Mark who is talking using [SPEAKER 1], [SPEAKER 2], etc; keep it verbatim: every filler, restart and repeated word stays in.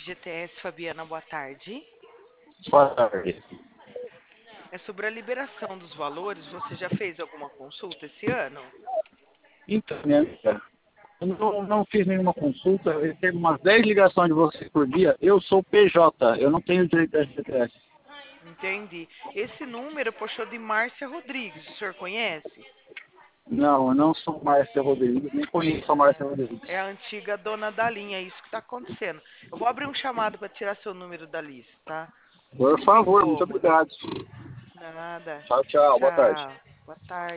[SPEAKER 1] F G T S, Fabiana, boa tarde.
[SPEAKER 2] Boa tarde.
[SPEAKER 1] É sobre a liberação dos valores. Você já fez alguma consulta esse ano?
[SPEAKER 2] Então, minha amiga, eu não, não fiz nenhuma consulta, eu recebo umas dez ligações de você por dia. Eu sou P J, eu não tenho direito a F G T S.
[SPEAKER 1] Entendi. Esse número puxou de Márcia Rodrigues. O senhor conhece?
[SPEAKER 2] Não, eu não sou Márcia Rodrigues, nem conheço a Márcia Rodrigues.
[SPEAKER 1] É a antiga dona da linha, é isso que está acontecendo. Eu vou abrir um chamado para tirar seu número da lista, tá?
[SPEAKER 2] Por
[SPEAKER 1] Desculpa o
[SPEAKER 2] favor, muito
[SPEAKER 1] incômodo.
[SPEAKER 2] obrigado.
[SPEAKER 1] Nada.
[SPEAKER 2] Tchau, tchau, boa tarde.
[SPEAKER 1] Tchau. Boa tarde.